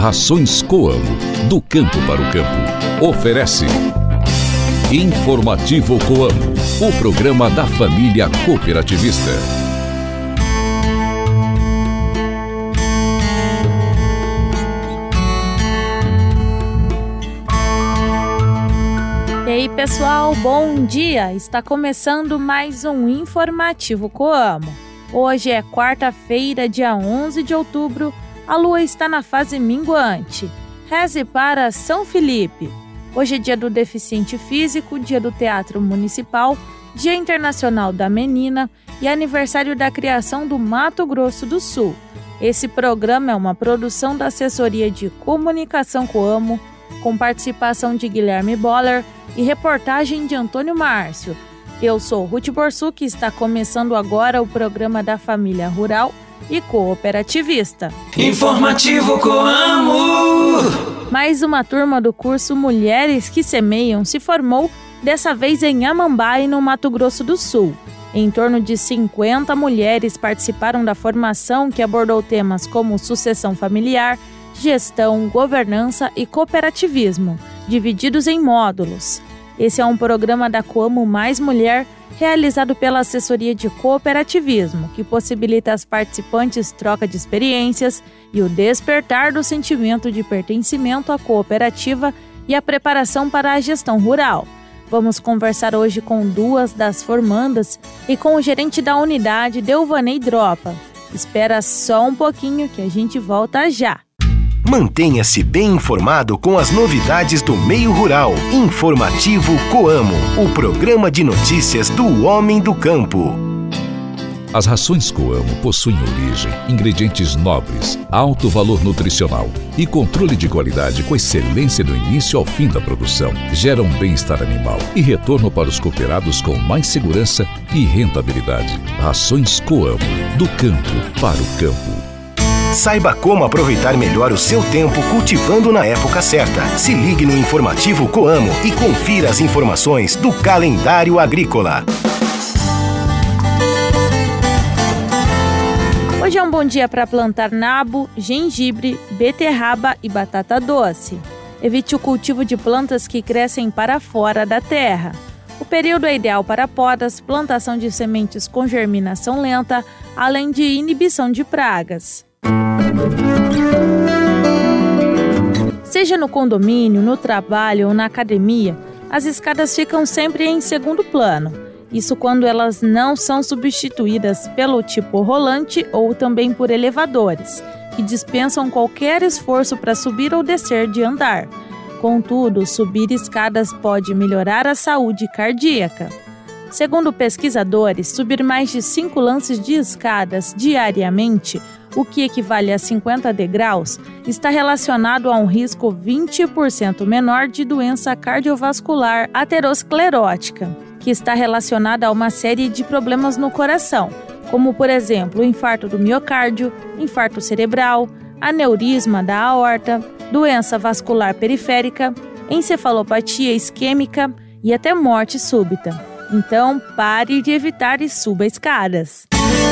Rações Coamo, do campo para o campo. Oferece Informativo Coamo, o programa da família cooperativista. E aí, pessoal, bom dia! Está começando mais um Informativo Coamo. Hoje é quarta-feira, dia 11 de outubro. A lua está na fase minguante. Reze para São Felipe. Hoje é dia do deficiente físico, dia do Teatro Municipal, Dia Internacional da Menina e aniversário da criação do Mato Grosso do Sul. Esse programa é uma produção da Assessoria de Comunicação Coamo, com participação de Guilherme Boller e reportagem de Antônio Márcio. Eu sou Ruth Borsuk e está começando agora o programa da família rural e cooperativista. Informativo Coamo! Mais uma turma do curso Mulheres que Semeiam se formou, dessa vez em Amambai, no Mato Grosso do Sul. Em torno de 50 mulheres participaram da formação, que abordou temas como sucessão familiar, gestão, governança e cooperativismo, divididos em módulos. Esse é um programa da Coamo Mais Mulher, realizado pela Assessoria de Cooperativismo, que possibilita às participantes troca de experiências e o despertar do sentimento de pertencimento à cooperativa e a preparação para a gestão rural. Vamos conversar hoje com duas das formandas e com o gerente da unidade, Delvanei Dropa. Espera só um pouquinho que a gente volta já. Mantenha-se bem informado com as novidades do meio rural. Informativo Coamo, o programa de notícias do homem do campo. As rações Coamo possuem origem, ingredientes nobres, alto valor nutricional e controle de qualidade com excelência do início ao fim da produção. Geram bem-estar animal e retorno para os cooperados com mais segurança e rentabilidade. Rações Coamo, do campo para o campo. Saiba como aproveitar melhor o seu tempo cultivando na época certa. Se ligue no Informativo Coamo e confira as informações do calendário agrícola. Hoje é um bom dia para plantar nabo, gengibre, beterraba e batata doce. Evite o cultivo de plantas que crescem para fora da terra. O período é ideal para podas, plantação de sementes com germinação lenta, além de inibição de pragas. Seja no condomínio, no trabalho ou na academia, as escadas ficam sempre em segundo plano. Isso quando elas não são substituídas pelo tipo rolante ou também por elevadores, que dispensam qualquer esforço para subir ou descer de andar. Contudo, subir escadas pode melhorar a saúde cardíaca. Segundo pesquisadores, subir mais de 5 lances de escadas diariamente, o que equivale a 50 degraus, está relacionado a um risco 20% menor de doença cardiovascular aterosclerótica, que está relacionada a uma série de problemas no coração, como, por exemplo, o infarto do miocárdio, infarto cerebral, aneurisma da aorta, doença vascular periférica, encefalopatia isquêmica e até morte súbita. Então, pare de evitar e suba escadas.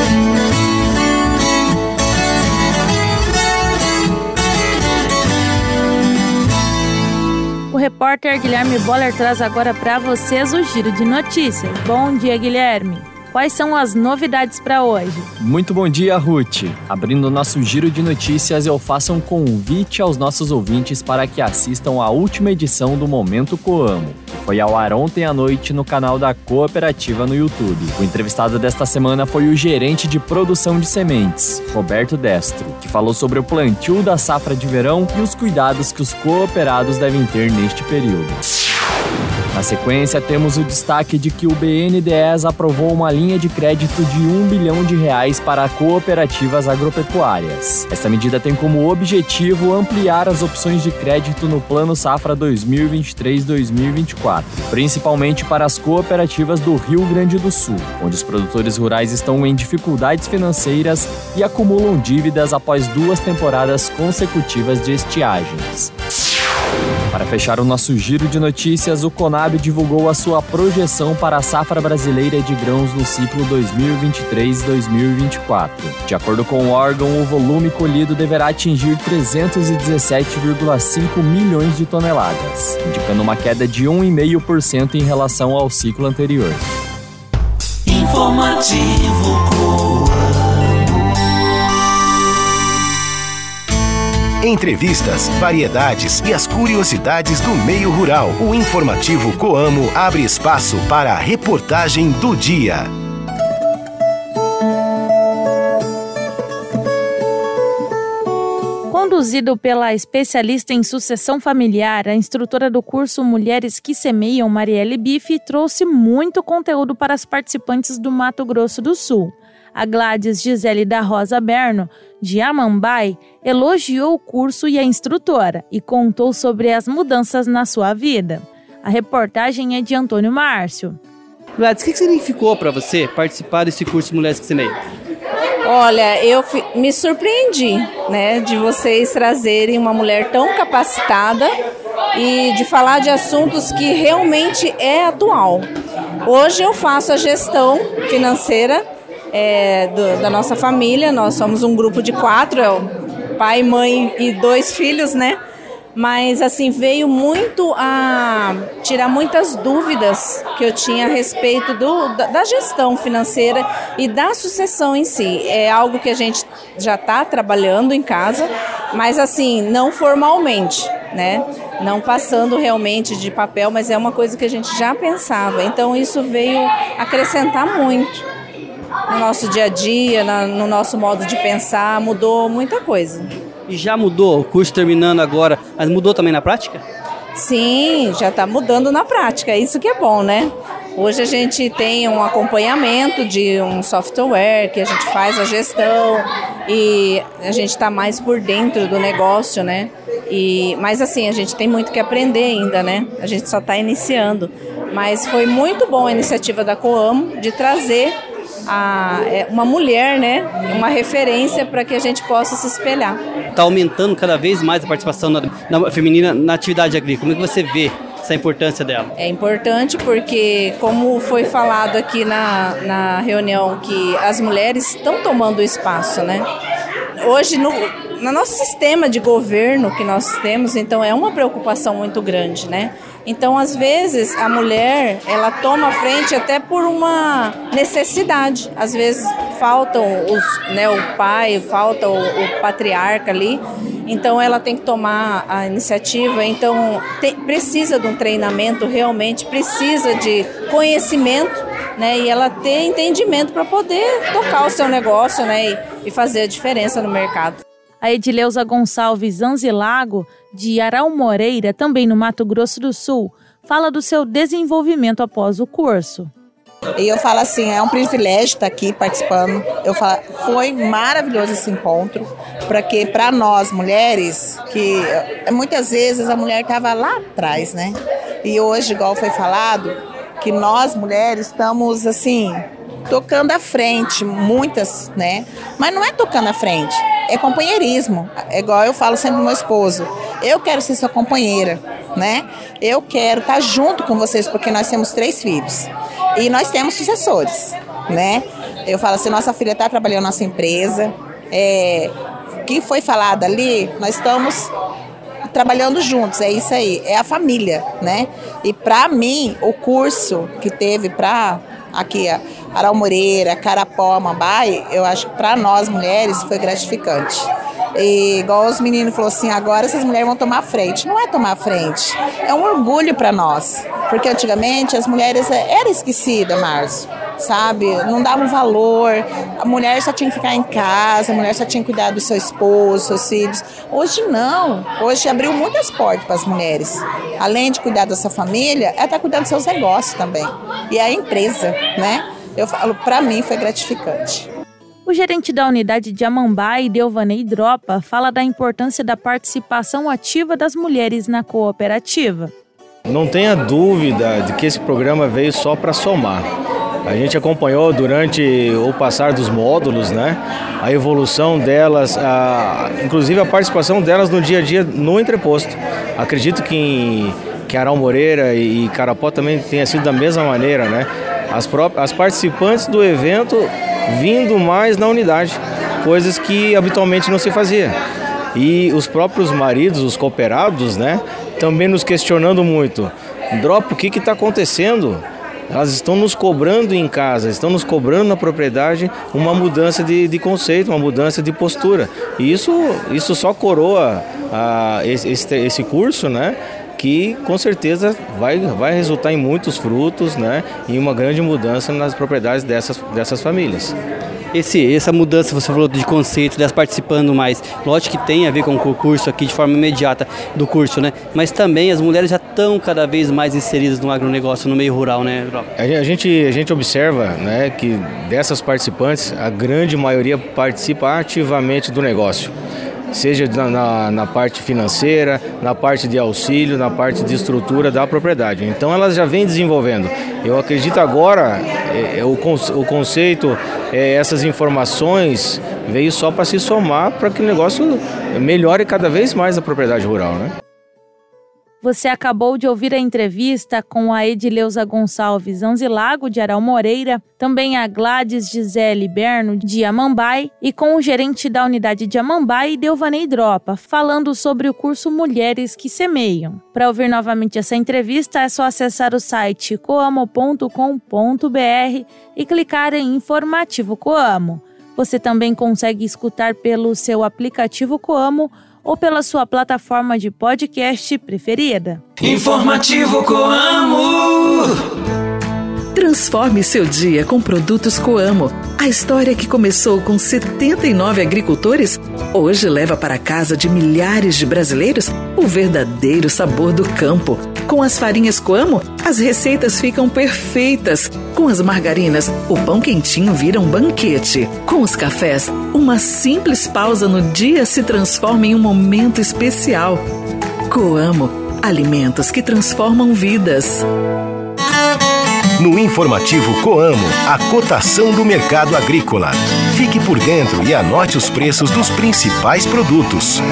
O repórter Guilherme Boller traz agora para vocês o Giro de Notícias. Bom dia, Guilherme. Quais são as novidades para hoje? Muito bom dia, Ruth. Abrindo o nosso Giro de Notícias, eu faço um convite aos nossos ouvintes para que assistam à última edição do Momento Coamo, que foi ao ar ontem à noite no canal da Cooperativa no YouTube. O entrevistado desta semana foi o gerente de produção de sementes, Roberto Destro, que falou sobre o plantio da safra de verão e os cuidados que os cooperados devem ter neste período. Na sequência, temos o destaque de que o BNDES aprovou uma linha de crédito de R$1 bilhão para cooperativas agropecuárias. Esta medida tem como objetivo ampliar as opções de crédito no Plano Safra 2023-2024, principalmente para as cooperativas do Rio Grande do Sul, onde os produtores rurais estão em dificuldades financeiras e acumulam dívidas após 2 temporadas consecutivas de estiagens. Para fechar o nosso giro de notícias, o Conab divulgou a sua projeção para a safra brasileira de grãos no ciclo 2023-2024. De acordo com o órgão, o volume colhido deverá atingir 317,5 milhões de toneladas, indicando uma queda de 1,5% em relação ao ciclo anterior. Informativo Coamo. Entrevistas, variedades e as curiosidades do meio rural. O Informativo Coamo abre espaço para a reportagem do dia. Conduzido pela especialista em sucessão familiar, a instrutora do curso Mulheres que Semeiam, Marielle Bife, trouxe muito conteúdo para as participantes do Mato Grosso do Sul. A Gladys Gisele da Rosa Berno, de Amambai, elogiou o curso e a instrutora e contou sobre as mudanças na sua vida. A reportagem é de Antônio Márcio. Gladys, o que significou para você participar desse curso Mulheres que Semeiam? Olha, eu me surpreendi, né, de vocês trazerem uma mulher tão capacitada e de falar de assuntos que realmente é atual. Hoje eu faço a gestão financeira da nossa família. Nós somos um grupo de 4, pai, mãe e 2 filhos, né? Mas assim, veio muito a tirar muitas dúvidas que eu tinha a respeito da gestão financeira e da sucessão em si. É algo que a gente já está trabalhando em casa, mas assim, não formalmente, né? Não passando realmente de papel, mas é uma coisa que a gente já pensava. Então isso veio acrescentar muito no nosso dia a dia, no nosso modo de pensar, mudou muita coisa. E já mudou, o curso terminando agora, mas mudou também na prática? Sim, já está mudando na prática, isso que é bom, né? Hoje a gente tem um acompanhamento de um software que a gente faz a gestão e a gente está mais por dentro do negócio, né? Mas assim, a gente tem muito que aprender ainda, né? A gente só está iniciando. Mas foi muito bom a iniciativa da Coamo de trazer uma mulher, né, uma referência para que a gente possa se espelhar. Está aumentando cada vez mais a participação feminina na atividade agrícola. Como é que você vê essa importância dela? É importante porque, como foi falado aqui na reunião, que as mulheres estão tomando espaço, né? Hoje, no nosso sistema de governo que nós temos, então é uma preocupação muito grande, né? Então, às vezes, a mulher, ela toma a frente até por uma necessidade. Às vezes, faltam o pai, falta o patriarca ali. Então, ela tem que tomar a iniciativa. Então, precisa de um treinamento, realmente precisa de conhecimento, né? E ela ter entendimento para poder tocar o seu negócio, né? E fazer a diferença no mercado. A Edileuza Gonçalves Anzilago, de Aral Moreira, também no Mato Grosso do Sul, fala do seu desenvolvimento após o curso. E eu falo assim, é um privilégio estar aqui participando. Foi maravilhoso esse encontro, porque para nós mulheres, que muitas vezes a mulher estava lá atrás, né? E hoje, igual foi falado, que nós mulheres estamos assim, tocando à frente, muitas, né? Mas não é tocando à frente, é companheirismo. É igual eu falo sempre pro meu esposo, eu quero ser sua companheira, né? Eu quero estar junto com vocês, porque nós temos 3 filhos e nós temos sucessores, né? Eu falo assim, nossa filha está trabalhando na nossa empresa, que foi falado ali, nós estamos trabalhando juntos, é isso aí, é a família, né? E para mim, o curso que teve para aqui, Aral Moreira, Carapó, Amambai, eu acho que para nós mulheres foi gratificante. E igual os meninos falaram assim, agora essas mulheres vão tomar frente. Não é tomar frente, é um orgulho para nós. Porque antigamente as mulheres eram esquecidas, Márcio, sabe? Não davam valor, a mulher só tinha que ficar em casa, a mulher só tinha que cuidar do seu esposo, seus filhos. Hoje não, hoje abriu muitas portas para as mulheres. Além de cuidar da sua família, ela está cuidando dos seus negócios também. E a empresa, né? Eu falo, para mim foi gratificante. O gerente da unidade de Amambai, Delvanei Dropa, fala da importância da participação ativa das mulheres na cooperativa. Não tenha dúvida de que esse programa veio só para somar. A gente acompanhou durante o passar dos módulos, né? A evolução delas, inclusive a participação delas no dia a dia no entreposto. Acredito que Aral Moreira e Carapó também tenha sido da mesma maneira, né? As participantes do evento vindo mais na unidade, coisas que habitualmente não se fazia. E os próprios maridos, os cooperados, né, também nos questionando muito. Drop, o que está acontecendo? Elas estão nos cobrando em casa, estão nos cobrando na propriedade uma mudança de conceito, uma mudança de postura. E isso só coroa esse curso, né? Que com certeza vai resultar em muitos frutos, né? E uma grande mudança nas propriedades dessas famílias. Essa mudança, você falou de conceito, delas participando mais, lógico que tem a ver com o curso aqui de forma imediata do curso, né? Mas também as mulheres já estão cada vez mais inseridas no agronegócio, no meio rural, né, Rob? A gente observa, né, que dessas participantes, a grande maioria participa ativamente do negócio. Seja na parte financeira, na parte de auxílio, na parte de estrutura da propriedade. Então elas já vêm desenvolvendo. Eu acredito agora, o conceito, essas informações veio só para se somar para que o negócio melhore cada vez mais a propriedade rural, né? Você acabou de ouvir a entrevista com a Edileuza Gonçalves Anzilago, de Aral Moreira, também a Gladys Gisele Berno, de Amambai, e com o gerente da unidade de Amambai, Delvanei Dropa, falando sobre o curso Mulheres que Semeiam. Para ouvir novamente essa entrevista, é só acessar o site coamo.com.br e clicar em Informativo Coamo. Você também consegue escutar pelo seu aplicativo Coamo ou pela sua plataforma de podcast preferida. Informativo Coamo. Transforme seu dia com produtos Coamo. A história que começou com 79 agricultores, hoje leva para a casa de milhares de brasileiros o verdadeiro sabor do campo. Com as farinhas Coamo, as receitas ficam perfeitas. Com as margarinas, o pão quentinho vira um banquete. Com os cafés, uma simples pausa no dia se transforma em um momento especial. Coamo, alimentos que transformam vidas. No Informativo Coamo, a cotação do mercado agrícola. Fique por dentro e anote os preços dos principais produtos.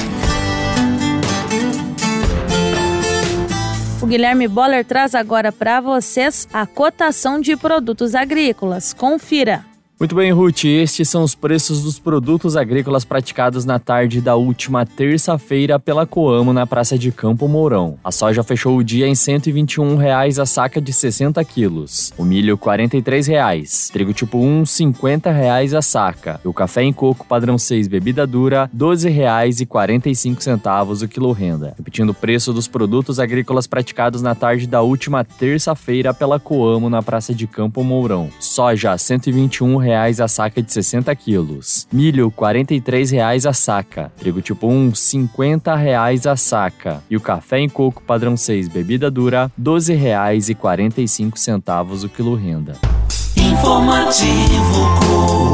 O Guilherme Boller traz agora para vocês a cotação de produtos agrícolas. Confira! Muito bem, Ruth, estes são os preços dos produtos agrícolas praticados na tarde da última terça-feira pela Coamo na Praça de Campo Mourão. A soja fechou o dia em R$ 121,00 a saca de 60 quilos. O milho, R$ 43,00. Trigo tipo 1, R$ 50,00 a saca. E o café em coco padrão 6 bebida dura, R$ 12,45 o quilo renda. Repetindo o preço dos produtos agrícolas praticados na tarde da última terça-feira pela Coamo na Praça de Campo Mourão. Soja, R$ 121,00 a saca de 60 quilos. Milho, R$ 43,00 a saca. Trigo tipo 1, R$ 50,00 a saca. E o café em coco padrão 6 bebida dura, R$ 12,45 o quilo renda. Informativo Coamo.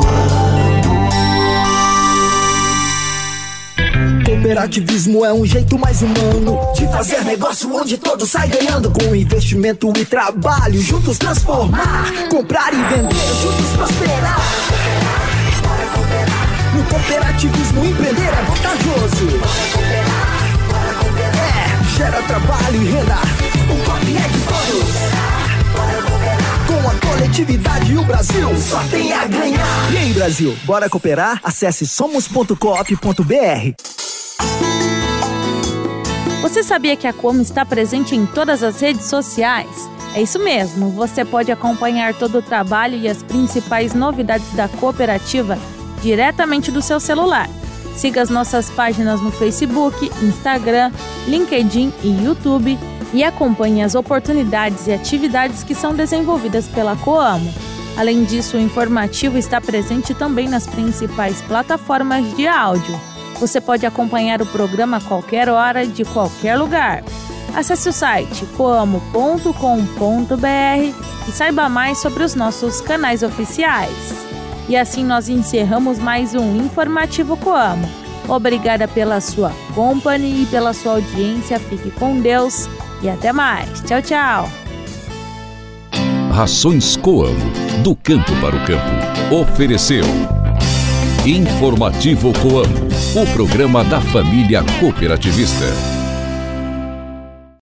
Cooperativismo é um jeito mais humano de fazer negócio onde todos saem ganhando. Com investimento e trabalho, juntos transformar. Comprar e vender, juntos prosperar. Bora cooperar. No cooperativismo empreender é vantajoso. Bora cooperar. Gera trabalho e renda. O COP é de todos. Bora cooperar. Com a coletividade e o Brasil só tem a ganhar. E aí, Brasil, bora cooperar? Acesse somos.coop.br. Você sabia que a Coamo está presente em todas as redes sociais? É isso mesmo, você pode acompanhar todo o trabalho e as principais novidades da cooperativa diretamente do seu celular. Siga as nossas páginas no Facebook, Instagram, LinkedIn e YouTube e acompanhe as oportunidades e atividades que são desenvolvidas pela Coamo. Além disso, o informativo está presente também nas principais plataformas de áudio. Você pode acompanhar o programa a qualquer hora, de qualquer lugar. Acesse o site coamo.com.br e saiba mais sobre os nossos canais oficiais. E assim nós encerramos mais um Informativo Coamo. Obrigada pela sua companhia e pela sua audiência. Fique com Deus e até mais. Tchau, tchau. Rações Coamo, do campo para o campo. Ofereceu Informativo Coamo, o programa da família cooperativista.